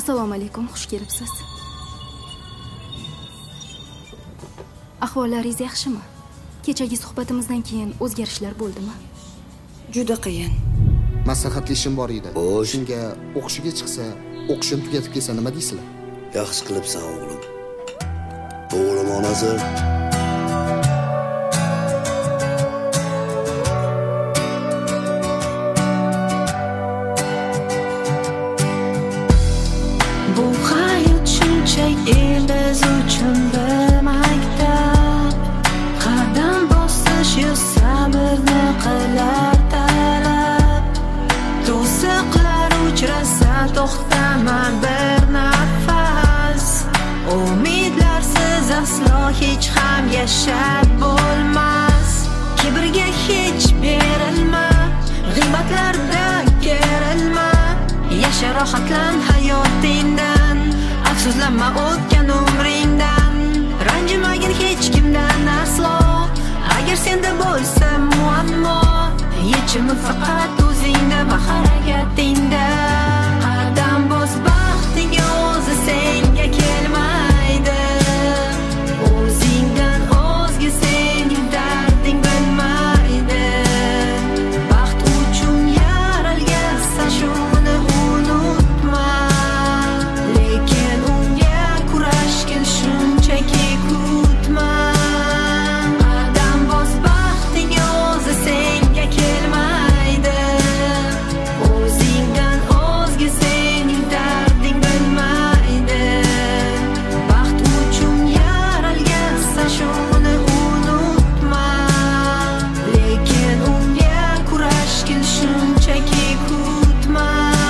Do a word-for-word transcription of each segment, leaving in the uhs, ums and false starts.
Assalomu alaykum, xush kelibsiz. Ahvollaringiz yaxshimi? Kechagi suhbatimizdan keyin o'zgarishlar bo'ldimi? Juda qiyin. Maslahatli ishim bor edi. Xo'sh. Shunga o'qishiga chiqsa, o'qishini tugatib kelsa nima deysizlar? Yaxshi qilibsan o'g'lim. O'g'lim onasi Bu hayot shunchaki biz uchun bir maktab. Qadam bosish yuz sabrni qilar talab. To'siqlar uchrasa to'xtama bir nafas. Umidlarsiz aslo hech ham yashab bo'lmas. Kibrga hech berilma, g'iybatlarda gerilma. Yasha rohatlan hayotingdan, afsuslanma o'tgan umringdan. Ranjimagin hech kimdan aslo, agar senda bo'lsa muammo, yechimi faqat o'zingda va harakatingda. Qadam bos, baxting o'zi senga kelmaydi. O'zingdan o'zga sening darding bilmaydi. Baxt uchun yaralgansan, shuni unutma. Lekin unga kurashgin shunchaki kutma. Qadam bos, baxting o'zi senga kelmaydi. O'zingdan o'zga sening darding bilmaydi. Baxt uchun yaralgansan, shuni unutma. Lekin unga kurashgin shunchaki kutma.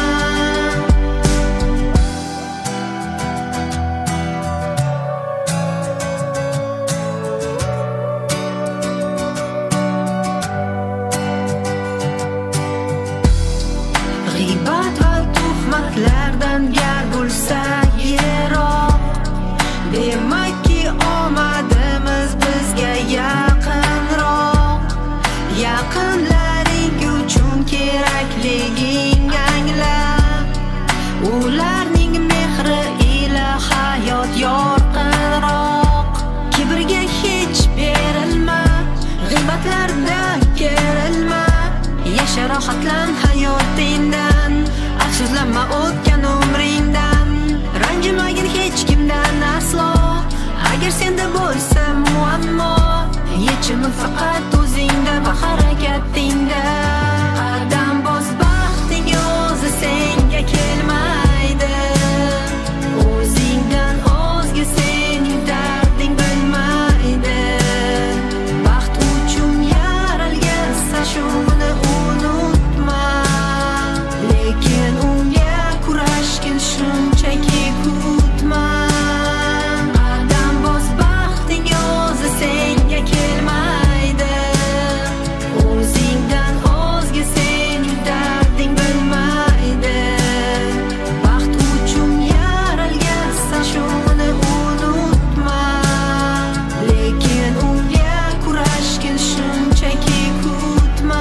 G'iybat va tuhmatlardan gar bo'lsa yiroq. Demakki omadimiz bizga yaqinroq. Yaqinlaring uchun kerakliging angla. Ularning mehri ila hayot yorqinroq. Kibrga hech berilma, g'iybatlarda gerilma. Yasha rohatlan hayotingdan, afsuslanma o'tgan umringdan. Ranjimagin hech kimdan aslo, agar senda bo'lsa muammo, yechimi faqat o'zingda va harakatingda. Qadam bos, baxting o'zi senga kelmaydi. O'zingdan o'zga sening darding bilmaydi. Baxt uchun yaralgansan, shuni unutma. Lekin unga kurashgin shunchaki kutma. Qadam bos, baxting o'zi senga kelmaydi. O'zingdan o'zga sening darding bilmaydi. Baxt uchun yaralgansan, shuni unutma. Lekin unga kurashgin shunchaki kutma.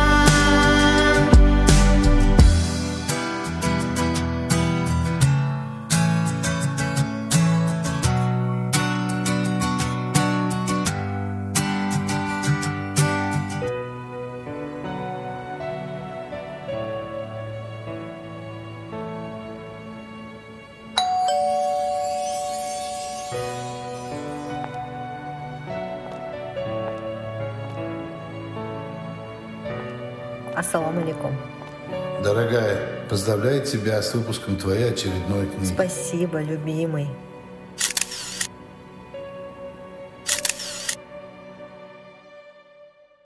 Ассаламу алейкум. Дорогая, поздравляю тебя с выпуском твоей очередной книги. Спасибо, любимый.